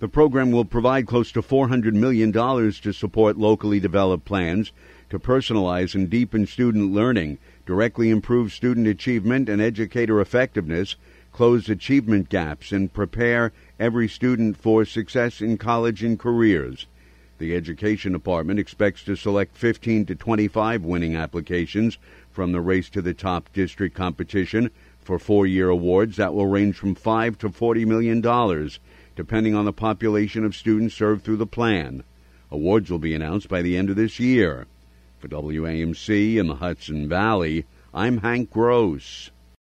The program will provide close to $400 million to support locally developed plans to personalize and deepen student learning, directly improve student achievement and educator effectiveness, close achievement gaps, and prepare every student for success in college and careers. The Education Department expects to select 15 to 25 winning applications from the Race to the Top district competition for 4-year awards that will range from $5 to $40 million, depending on the population of students served through the plan. Awards will be announced by the end of this year. For WAMC in the Hudson Valley, I'm Hank Gross.